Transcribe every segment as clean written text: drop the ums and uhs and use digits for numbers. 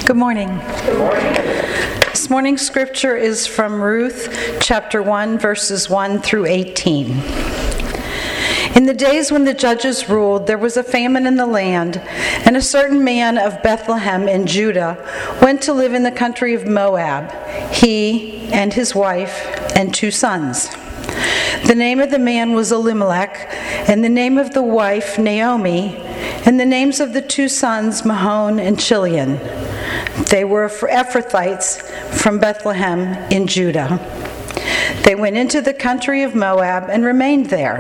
Good morning. Good morning. This morning's scripture is from Ruth chapter 1, verses 1 through 18. In the days when the judges ruled, there was a famine in the land, and a certain man of Bethlehem in Judah went to live in the country of Moab, he and his wife and 2 sons. The name of the man was Elimelech, and the name of the wife Naomi, and the names of the 2 sons Mahlon and Chilion. They were Ephrathites from Bethlehem in Judah. They went into the country of Moab and remained there.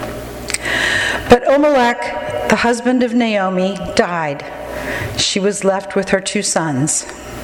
But Elimelech, the husband of Naomi, died. She was left with her 2 sons.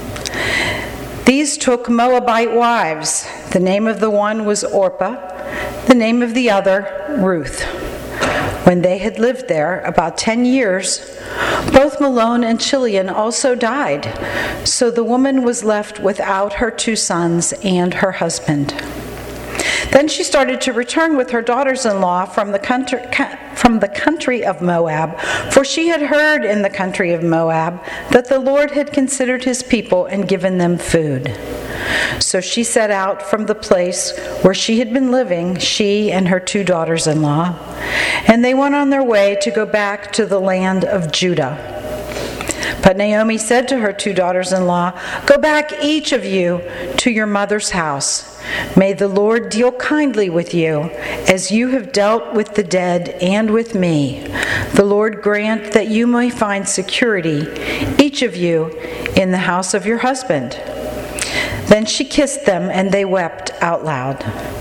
These took Moabite wives. The name of the one was Orpah, the name of the other Ruth. When they had lived there about 10 years, both Mahlon and Chilion also died, so the woman was left without her 2 sons and her husband. Then she started to return with her daughters-in-law from the country of Moab, for she had heard in the country of Moab that the Lord had considered his people and given them food. So she set out from the place where she had been living, she and her 2 daughters-in-law, and they went on their way to go back to the land of Judah. But Naomi said to her 2 daughters-in-law, "Go back, each of you, to your mother's house. May the Lord deal kindly with you, as you have dealt with the dead and with me. The Lord grant that you may find security, each of you, in the house of your husband." Then she kissed them, and they wept out loud.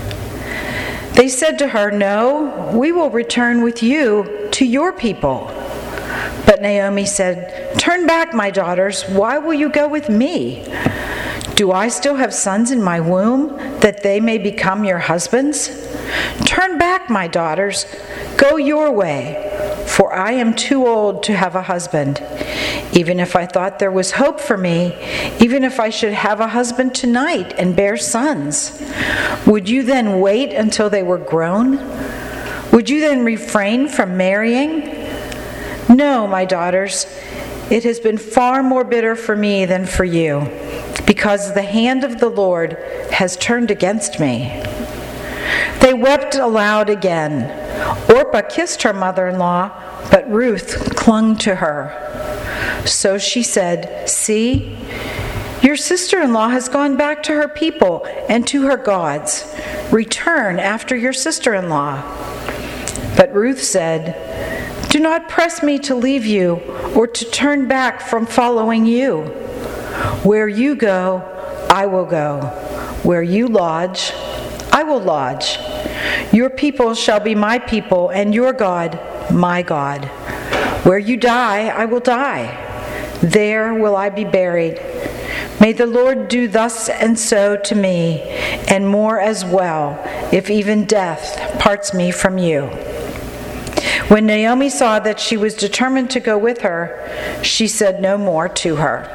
They said to her, "No, we will return with you to your people." But Naomi said, "Turn back, my daughters. Why will you go with me? Do I still have sons in my womb, that they may become your husbands? Turn back, my daughters. Go your way, for I am too old to have a husband. Even if I thought there was hope for me, even if I should have a husband tonight and bear sons, would you then wait until they were grown? Would you then refrain from marrying? No, my daughters, it has been far more bitter for me than for you, because the hand of the Lord has turned against me." They wept aloud again. Orpah kissed her mother-in-law, but Ruth clung to her. So she said, "See, your sister-in-law has gone back to her people and to her gods. Return after your sister-in-law." But Ruth said, "Do not press me to leave you or to turn back from following you. Where you go, I will go. Where you lodge, I will lodge. Your people shall be my people, and your God, my God. Where you die, I will die. There will I be buried. May the Lord do thus and so to me, and more as well, if even death parts me from you." When Naomi saw that she was determined to go with her, she said no more to her.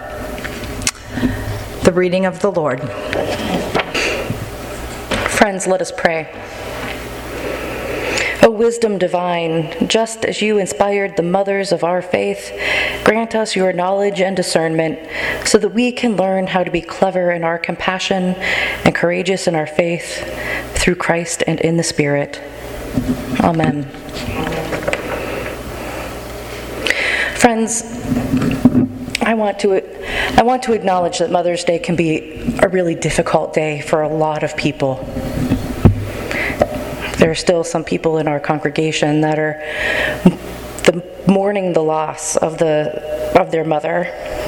The reading of the Lord. Friends, let us pray. O wisdom divine, just as you inspired the mothers of our faith, grant us your knowledge and discernment so that we can learn how to be clever in our compassion and courageous in our faith through Christ and in the Spirit. Amen. Friends, I want to acknowledge that Mother's Day can be a really difficult day for a lot of people. There are still some people in our congregation that are mourning the loss of their mother.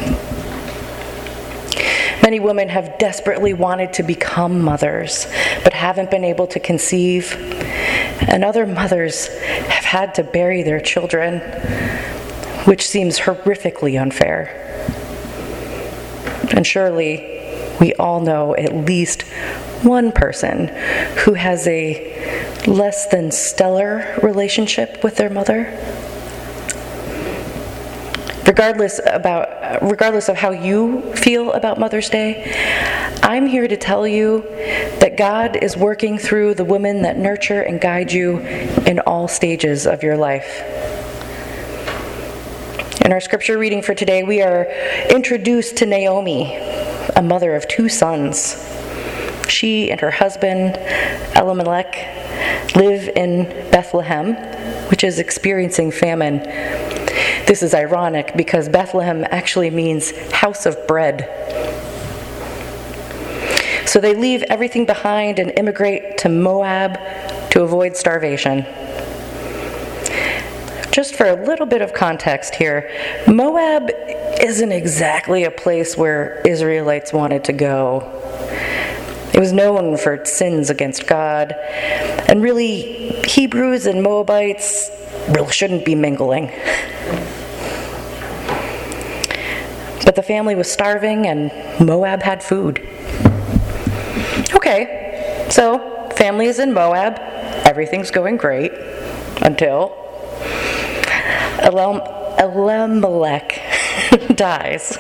Many women have desperately wanted to become mothers, but haven't been able to conceive. And other mothers have had to bury their children, which seems horrifically unfair. And surely we all know at least one person who has a less than stellar relationship with their mother. Regardless of how you feel about Mother's Day, I'm here to tell you that God is working through the women that nurture and guide you in all stages of your life. In our scripture reading for today, we are introduced to Naomi, a mother of 2 sons. She and her husband, Elimelech, live in Bethlehem, which is experiencing famine. This is ironic because Bethlehem actually means house of bread. So they leave everything behind and immigrate to Moab to avoid starvation. Just for a little bit of context here, Moab isn't exactly a place where Israelites wanted to go. It was known for its sins against God, and really, Hebrews and Moabites really shouldn't be mingling. But the family was starving, and Moab had food. Okay, so family is in Moab, everything's going great, until Elimelech dies.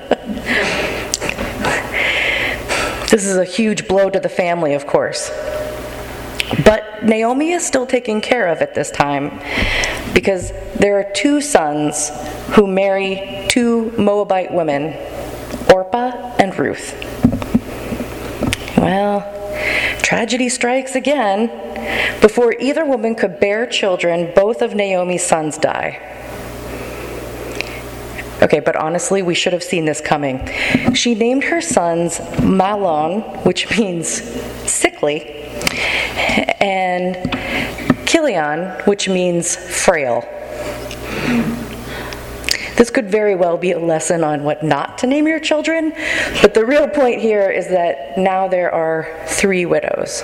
This is a huge blow to the family, of course. But Naomi is still taken care of at this time because there are 2 sons who marry 2 Moabite women, Orpah and Ruth. Well, tragedy strikes again. Before either woman could bear children, both of Naomi's sons die. Okay, but honestly, we should have seen this coming. She named her sons Mahlon, which means sickly, and Chilion, which means frail. This could very well be a lesson on what not to name your children, but the real point here is that now there are 3 widows.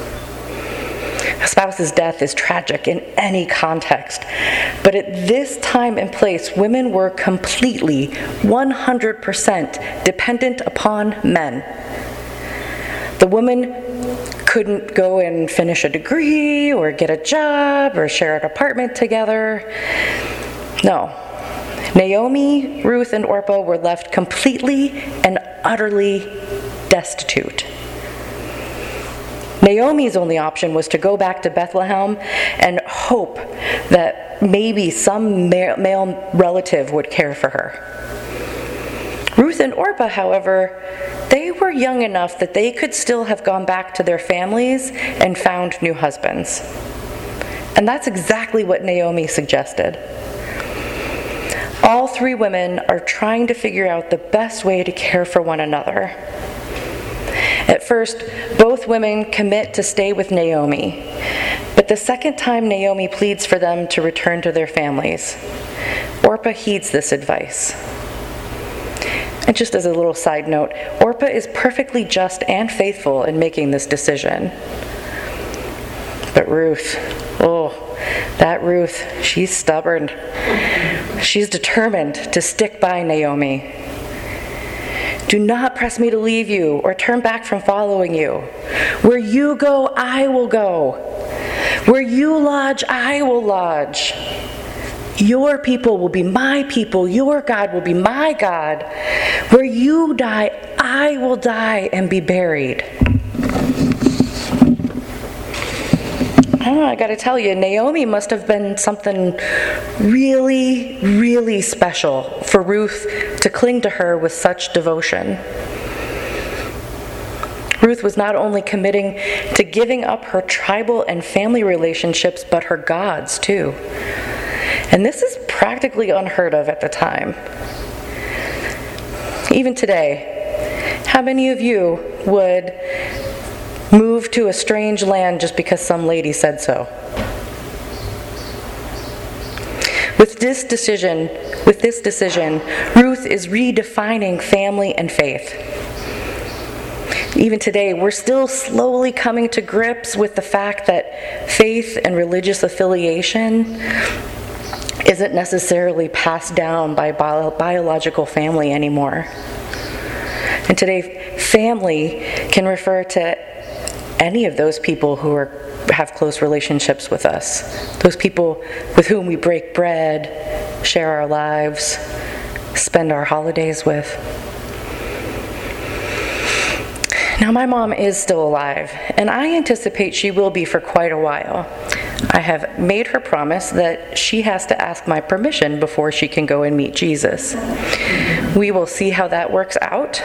A spouse's death is tragic in any context, but at this time and place, women were completely, 100% dependent upon men. The woman couldn't go and finish a degree or get a job or share an apartment together. No. Naomi, Ruth, and Orpah were left completely and utterly destitute. Naomi's only option was to go back to Bethlehem and hope that maybe some male relative would care for her. Ruth and Orpah, however, they were young enough that they could still have gone back to their families and found new husbands. And that's exactly what Naomi suggested. All 3 women are trying to figure out the best way to care for one another. At first, both women commit to stay with Naomi, but the second time Naomi pleads for them to return to their families, Orpah heeds this advice. And just as a little side note, Orpah is perfectly just and faithful in making this decision. But Ruth, that Ruth, she's stubborn. She's determined to stick by Naomi. Do not press me to leave you or turn back from following you. Where you go, I will go. Where you lodge, I will lodge. Your people will be my people. Your God will be my God. Where you die, I will die and be buried. I gotta tell you, Naomi must have been something really, really special for Ruth to cling to her with such devotion. Ruth was not only committing to giving up her tribal and family relationships, but her gods too. And this is practically unheard of at the time. Even today, how many of you would move to a strange land just because some lady said so? With this decision, Ruth is redefining family and faith. Even today, we're still slowly coming to grips with the fact that faith and religious affiliation isn't necessarily passed down by biological family anymore. And today, family can refer to any of those people who have close relationships with us, those people with whom we break bread, share our lives, spend our holidays with. Now, my mom is still alive, and I anticipate she will be for quite a while. I have made her promise that she has to ask my permission before she can go and meet Jesus. We will see how that works out.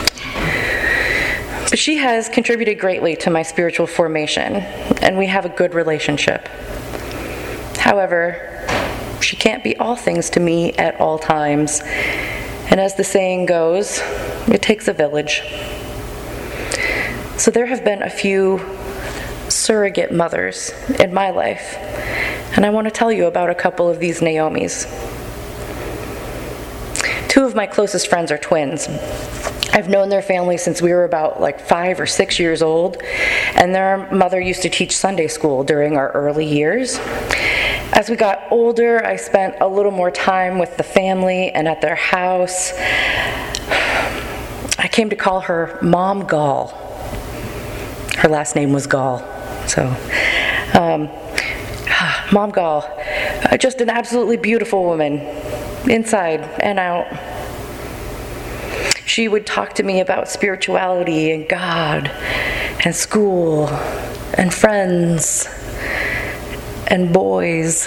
But she has contributed greatly to my spiritual formation, and we have a good relationship. However, she can't be all things to me at all times. And as the saying goes, it takes a village. So there have been a few surrogate mothers in my life, and I want to tell you about a couple of these Naomis. Two of my closest friends are twins. I've known their family since we were about 5 or 6 years old, and their mother used to teach Sunday school during our early years. As we got older, I spent a little more time with the family and at their house. I came to call her Mom Gall. Her last name was Gall. So, Mom Gall, just an absolutely beautiful woman, inside and out. She would talk to me about spirituality and God and school and friends and boys.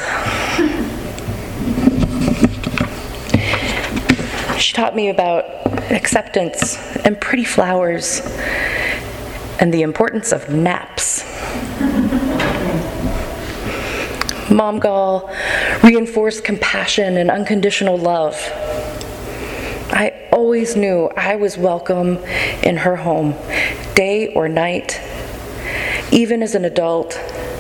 She taught me about acceptance and pretty flowers and the importance of naps. Mom Gall reinforced compassion and unconditional love. I always knew I was welcome in her home, day or night, even as an adult,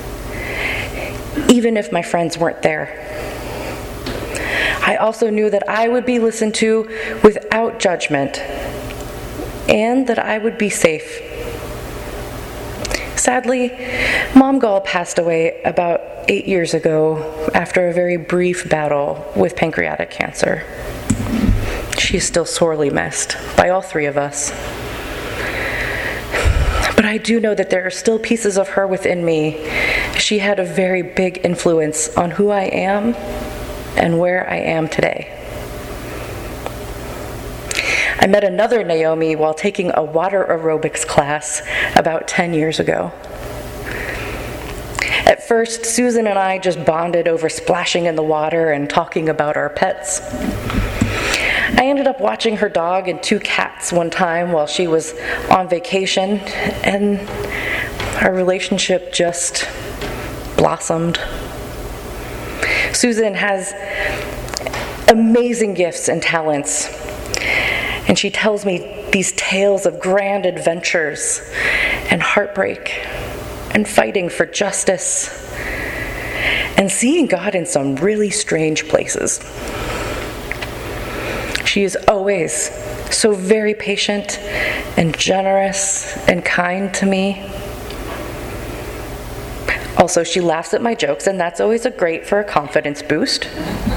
even if my friends weren't there. I also knew that I would be listened to without judgment, and that I would be safe. Sadly, Mom Gall passed away about 8 years ago after a very brief battle with pancreatic cancer. She is still sorely missed by all three of us. But I do know that there are still pieces of her within me. She had a very big influence on who I am and where I am today. I met another Naomi while taking a water aerobics class about 10 years ago. At first, Susan and I just bonded over splashing in the water and talking about our pets. I ended up watching her dog and 2 cats one time while she was on vacation, and our relationship just blossomed. Susan has amazing gifts and talents, and she tells me these tales of grand adventures and heartbreak and fighting for justice and seeing God in some really strange places. She is always so very patient and generous and kind to me. Also, she laughs at my jokes, and that's always great for a confidence boost.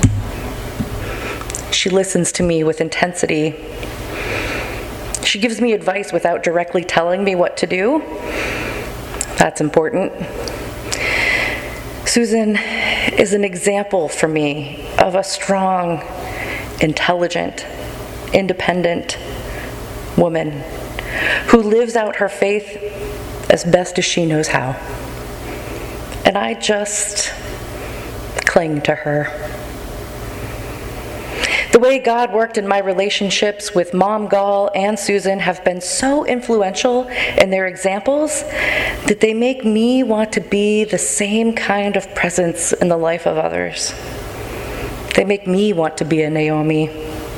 She listens to me with intensity. She gives me advice without directly telling me what to do. That's important. Susan is an example for me of a strong, intelligent, independent woman who lives out her faith as best as she knows how. And I just cling to her. The way God worked in my relationships with Mom Gall and Susan have been so influential in their examples that they make me want to be the same kind of presence in the life of others. They make me want to be a Naomi.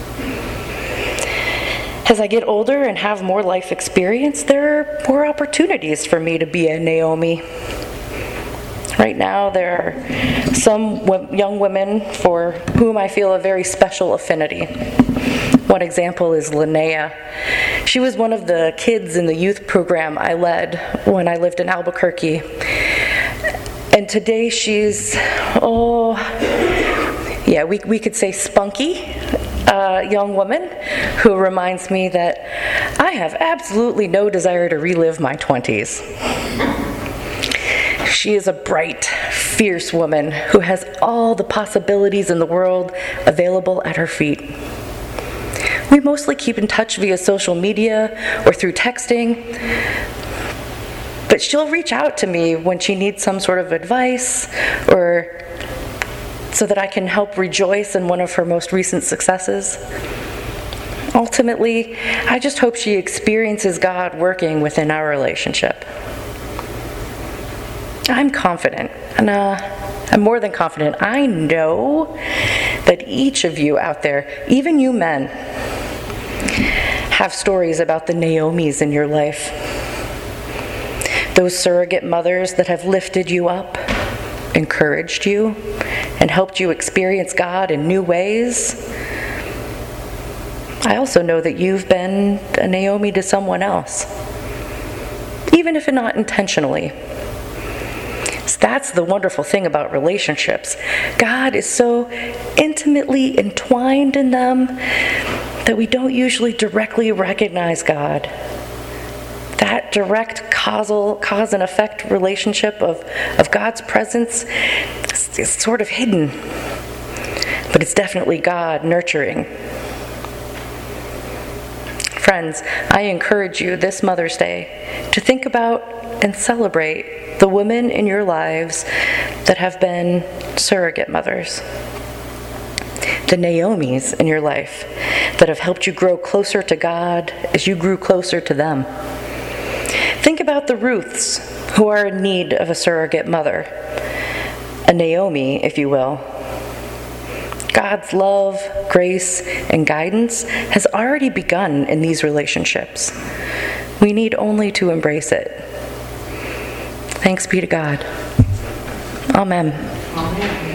As I get older and have more life experience, there are more opportunities for me to be a Naomi. Right now, there are some young women for whom I feel a very special affinity. One example is Linnea. She was one of the kids in the youth program I led when I lived in Albuquerque. And today she's, we could say spunky, young woman who reminds me that I have absolutely no desire to relive my 20s. She is a bright, fierce woman who has all the possibilities in the world available at her feet. We mostly keep in touch via social media or through texting, But she'll reach out to me when she needs some sort of advice or so that I can help rejoice in one of her most recent successes. Ultimately, I just hope she experiences God working within our relationship. I'm confident, and I'm more than confident. I know that each of you out there, even you men, have stories about the Naomis in your life. Those surrogate mothers that have lifted you up, encouraged you, and helped you experience God in new ways. I also know that you've been a Naomi to someone else, even if not intentionally. So that's the wonderful thing about relationships. God is so intimately entwined in them that we don't usually directly recognize God. That direct cause and effect relationship of God's presence is sort of hidden, but it's definitely God nurturing. Friends, I encourage you this Mother's Day to think about and celebrate the women in your lives that have been surrogate mothers. The Naomis in your life that have helped you grow closer to God as you grew closer to them. Think about the Ruths who are in need of a surrogate mother, a Naomi, if you will. God's love, grace, and guidance has already begun in these relationships. We need only to embrace it. Thanks be to God. Amen. Amen.